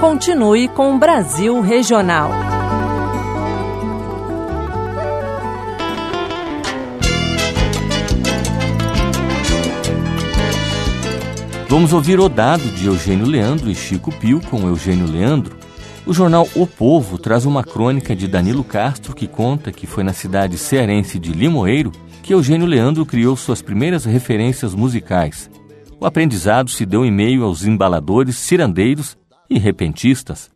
Continue com o Brasil Regional. Vamos ouvir O Dado, de Eugênio Leandro e Chico Pio, com Eugênio Leandro. O jornal O Povo traz uma crônica de Danilo Castro que conta que foi na cidade cearense de Limoeiro que Eugênio Leandro criou suas primeiras referências musicais. O aprendizado se deu em meio aos embaladores, cirandeiros e repentistas.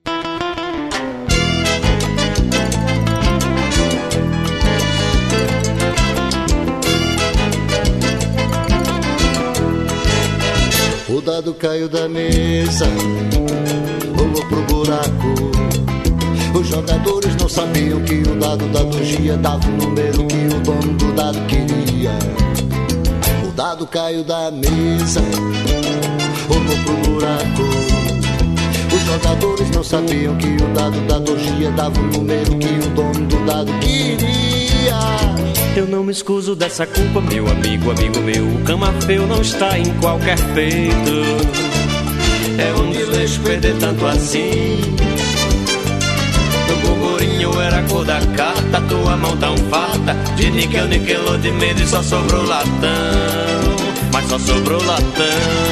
O dado caiu da mesa, rolou pro buraco. Os jogadores não sabiam que o dado da dogia dava o número que o dono do dado queria. O dado caiu da mesa, rolou pro buraco. Os jogadores não sabiam que o dado da dogia dava o número que o dono do dado queria. Eu não me excuso dessa culpa, meu amigo, amigo meu. O cama feio não está em qualquer peito. É um desleixo perder tanto assim. No burburinho era a cor da carta, tua mão tão farta de níquel, niquelou de medo e só sobrou latão. Mas só sobrou latão.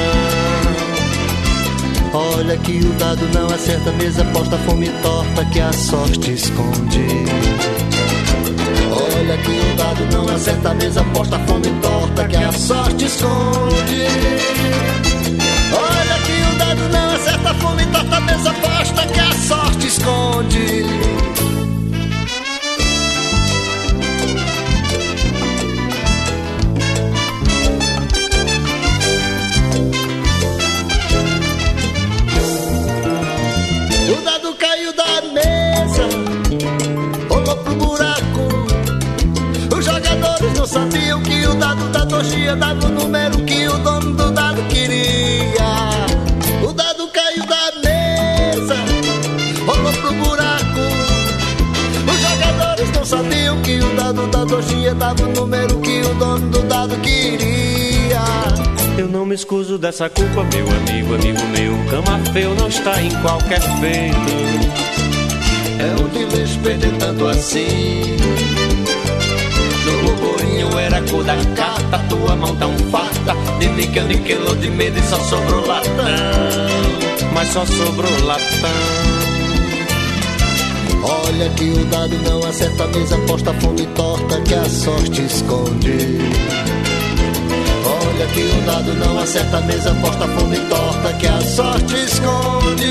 Olha que o dado não acerta, mesa posta, fome torta que a sorte esconde. Olha que o dado não acerta, mesa posta, fome torta que a sorte esconde. Olha que o dado não acerta, fome torta, mesa posta que a sorte esconde. O dado caiu da mesa, rolou pro buraco. Os jogadores não sabiam que o dado da dogia dava o número que o dono do dado queria. O dado caiu da mesa, rolou pro buraco. Os jogadores não sabiam que o dado da dogia dava o número que o dono do dado queria. Eu não me excuso dessa culpa, meu amigo, amigo meu. O cama feio não está em qualquer peito. É um desleixo perder tanto assim. No burburinho era a cor da carta, tua mão tão farta de níquel, niquelou de medo e só sobrou latão. Mas só sobrou latão. Olha que o dado não acerta, a mesa posta, fome torta que a sorte esconde. Olha que o dado não acerta, a mesa posta, fome torta que a sorte esconde.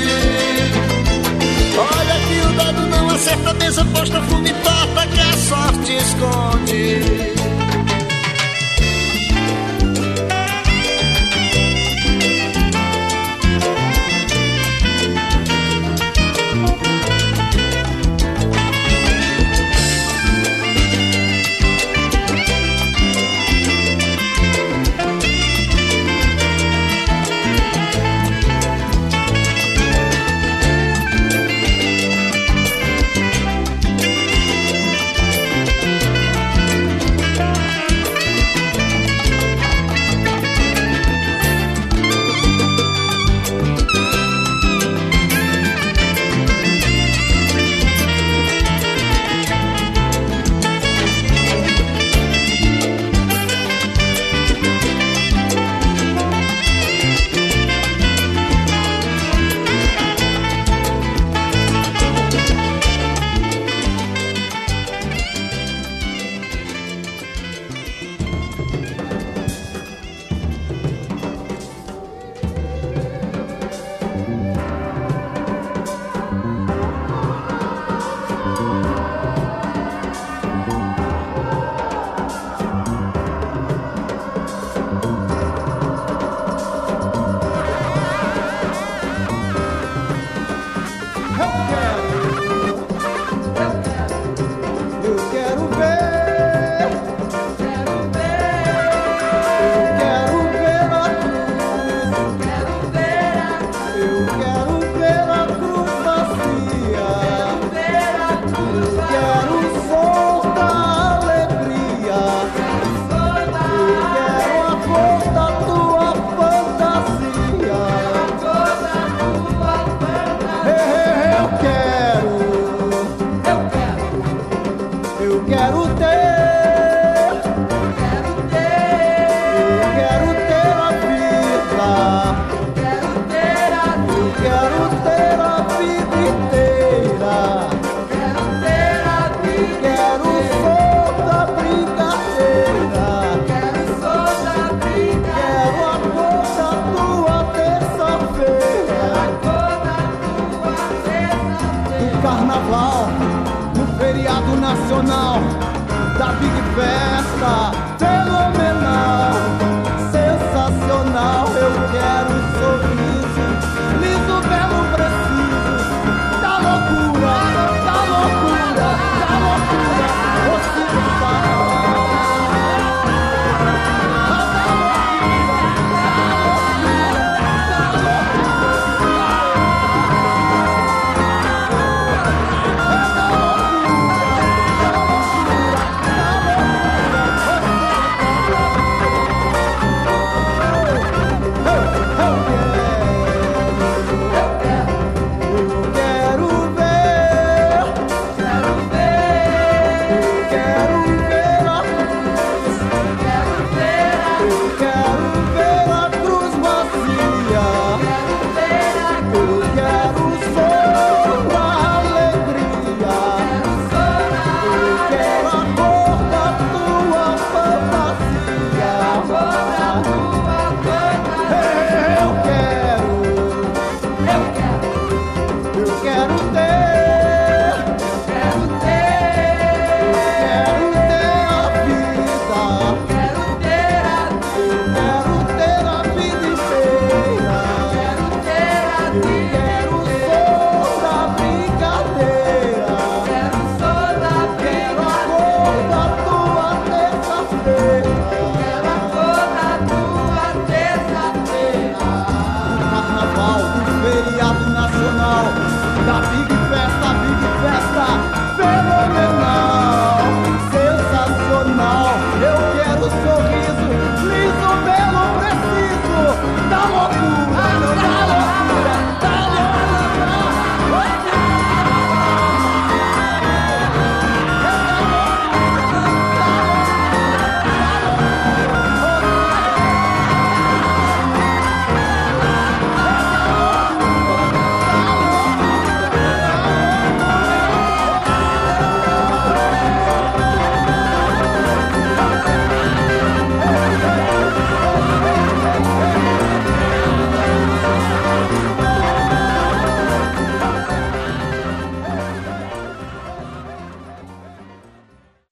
Olha que o dado não acerta, a mesa posta, fome torta que a sorte esconde.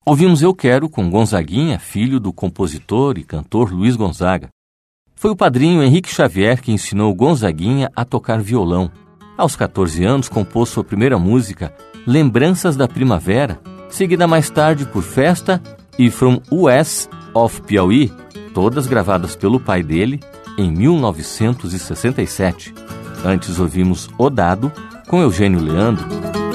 Ouvimos Eu Quero com Gonzaguinha, filho do compositor e cantor Luiz Gonzaga. Foi o padrinho Henrique Xavier que ensinou Gonzaguinha a tocar violão. Aos 14 anos, compôs sua primeira música, Lembranças da Primavera, seguida mais tarde por Festa e From US of Piauí, todas gravadas pelo pai dele em 1967. Antes ouvimos O Dado com Eugênio Leandro.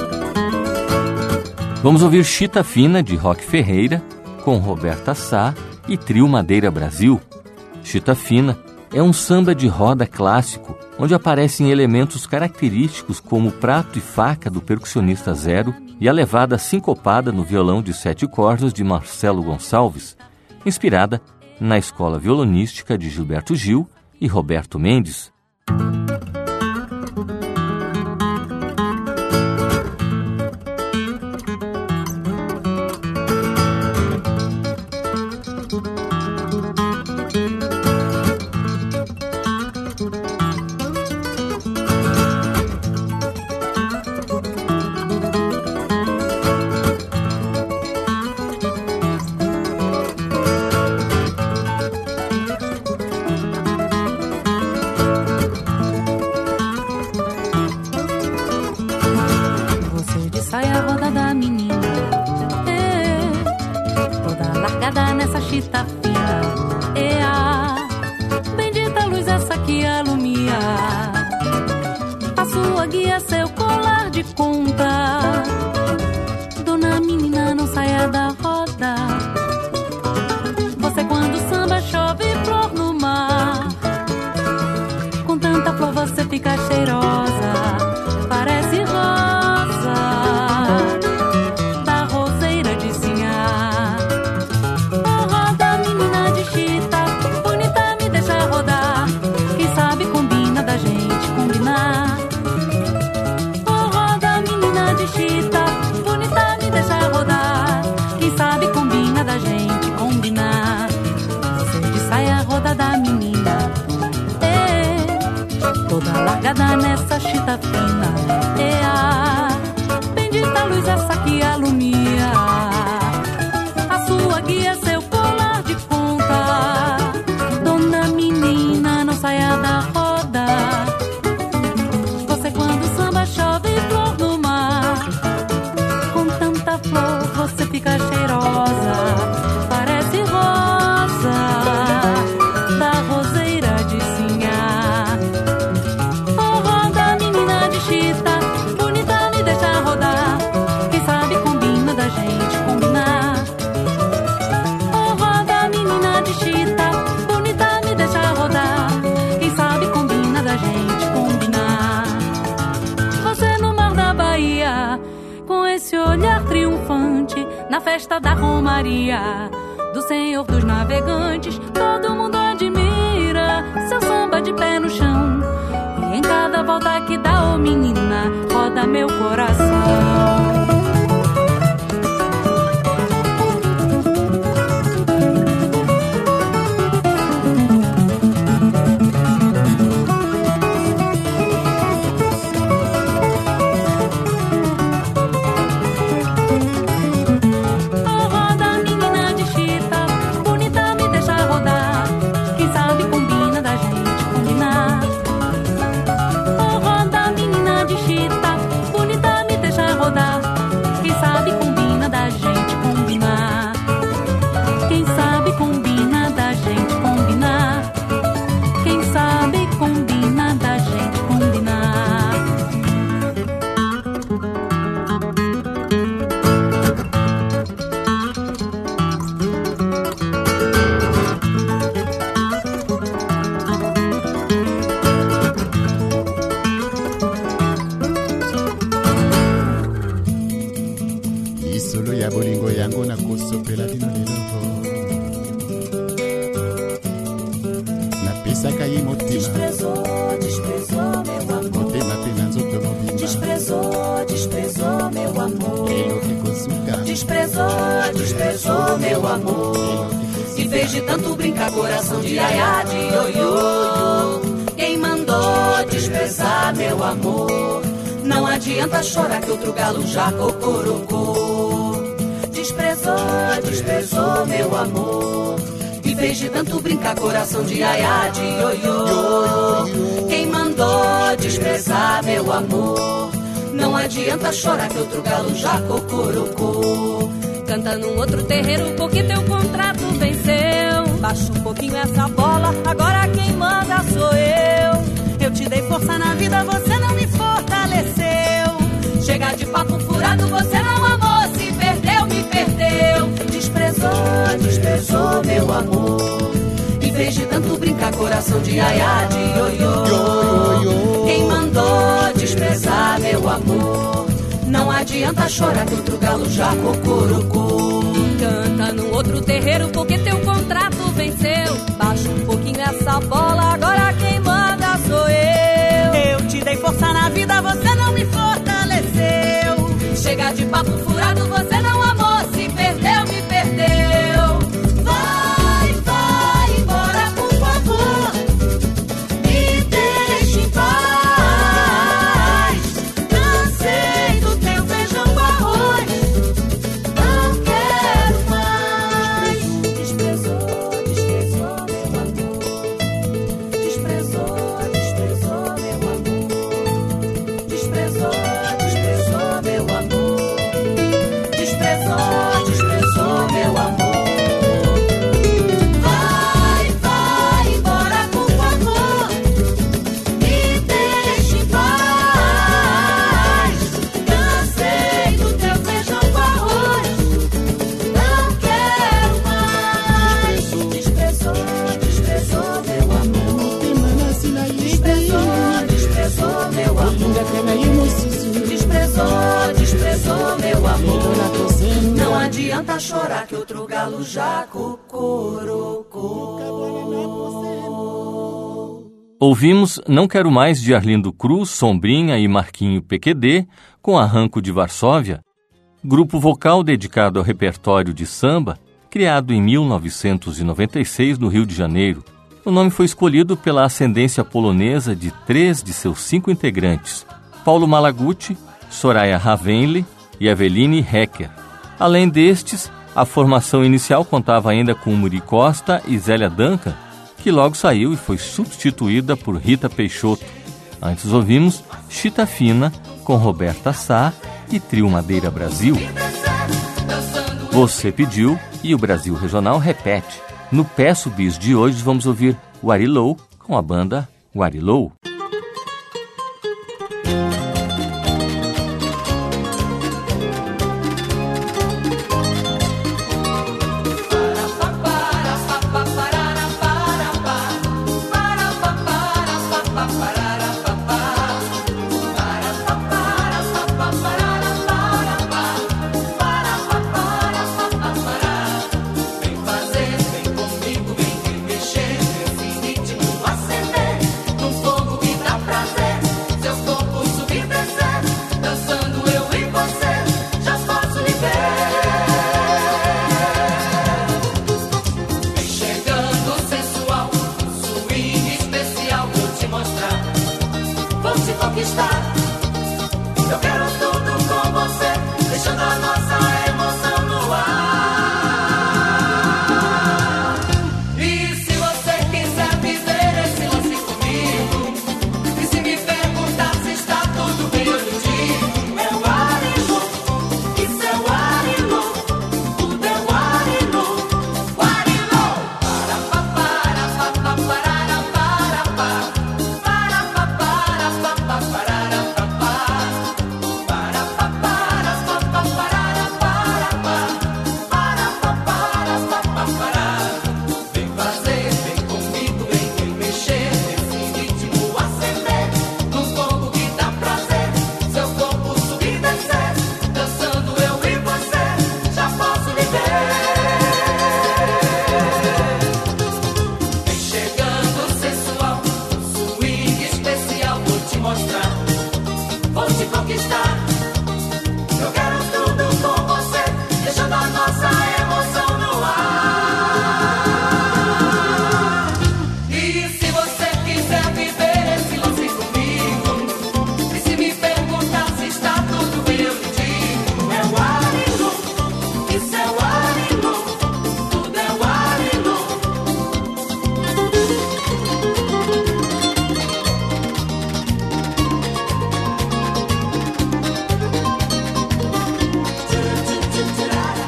Vamos ouvir Chita Fina, de Roque Ferreira, com Roberta Sá e Trio Madeira Brasil. Chita Fina é um samba de roda clássico, onde aparecem elementos característicos como o prato e faca do percussionista Zero e a levada sincopada no violão de 7 cordas de Marcelo Gonçalves, inspirada na escola violonística de Gilberto Gil e Roberto Mendes. Saia roda da menina, toda largada nessa chita fina, bendita luz essa que alumia, a sua guia, seu colar de conta. Dona menina, não saia da roda, você quando samba chove flor no mar, com tanta flor você fica cheirosa, parece rosa da roseira de Sinhá. Oh, roda, menina de chita, bonita, me deixa rodar, quem sabe combina da gente combinar. Oh, roda, menina de chita, bonita, me deixa rodar, quem sabe combina da gente combinar. Você de saia roda da menina, toda largada nessa chita fina, bendita luz essa que alumia, a sua guia, seu colar de conta. Dona menina, não saia da roda, você quando samba chove flor no mar, com tanta flor você fica cheirosa, parece rosa da roseira de Sinhá. Oh, roda, menina de chita, bonita, me deixa rodar, quem sabe combina da gente combinar. Oh, roda, menina de chita, bonita, me deixa rodar, quem sabe combina da gente combinar. Você no mar da Bahia, com esse olhar triunfante, na festa da Romaria do Senhor dos Navegantes, todo mundo admira seu samba de pé no chão, e em cada volta que dá, ô menina, roda meu coração. Solo ya bolingo yango na kosopela bino lelo napesaka ye motema desprezou meu amor motema pe na nzoto mobimba desprezou meu amor eloki kosuka desprezou meu amor se fez de tanto brincar coração de aiá de ioiô. Quem mandou desprezar meu amor? Não adianta chorar que outro galo já cocorocou. Desprezou desprezou meu amor. Em vez de tanto brincar, coração de aiá, de ioiô. Quem mandou desprezar meu amor? Não adianta chorar que outro galo já cocorocou. Canta num outro terreiro porque teu contrato venceu. Baixa um pouquinho essa bola, agora quem manda sou eu. Eu te dei força na vida, você não me fortaleceu. Chega de papo furado, você não amou, se perdeu, me perdeu. Desprezou meu amor. Em vez de tanto brincar, coração de aiá, de ioiô. Quem mandou desprezar meu amor? Não adianta chorar que outro galo já cocorocou. Canta num outro terreiro porque teu contrato venceu. Baixa um pouquinho essa bola, agora quem manda sou eu. Eu te dei força na vida, você não me fortaleceu. Chega de papo furado, você não amou, se perdeu, me perdeu. Vai embora, por favor, me deixe em paz. Cansei do teu feijão com arroz, não quero mais. Desprezou meu amor. Desprezou meu amor. Desprezou meu amor. Desprezou meu amor. Vai embora, por favor, me deixe em paz. Cansei do teu feijão com arroz, não quero mais. Desprezou meu amor. Desprezou meu amor. Desprezou meu amor. Não adianta chorar que outro galo já cocorocou. Ouvimos Não Quero Mais de Arlindo Cruz, Sombrinha e Marquinho PQD, com Arranco de Varsóvia, grupo vocal dedicado ao repertório de samba, criado em 1996 no Rio de Janeiro. O nome foi escolhido pela ascendência polonesa de 3 de seus 5 integrantes, Paulo Malaguti, Soraya Ravenli e Aveline Hecker. Além destes, a formação inicial contava ainda com Muri Costa e Zélia Duncan, que logo saiu e foi substituída por Rita Peixoto. Antes ouvimos Chita Fina com Roberta Sá e Trio Madeira Brasil. Você pediu e o Brasil Regional repete. No Peço Bis de hoje vamos ouvir Warilou com a banda Warilou. Eu quero tudo com você, deixando a nossa emoção no ar. E se você quiser viver esse lance comigo, e se me perguntar se está tudo bem, eu lhe digo: meu Warilou, isso é Warilou, tudo é Warilou, Warilou. Isso é o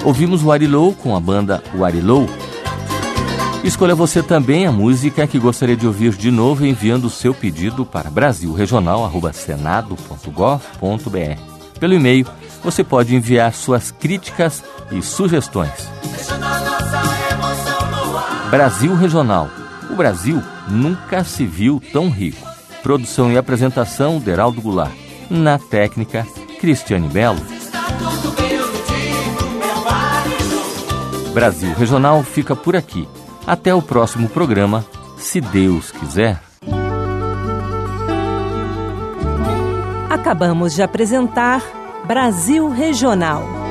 Ouvimos o Arilou com a banda Arilou. Escolha você também a música que gostaria de ouvir de novo enviando o seu pedido para brasilregional@senado.gov.br. Pelo e-mail, você pode enviar suas críticas e sugestões. Brasil Regional. O Brasil nunca se viu tão rico. Produção e apresentação, Deraldo Goulart. Na técnica, Cristiane Belo. Brasil Regional fica por aqui. Até o próximo programa, se Deus quiser. Acabamos de apresentar Brasil Regional.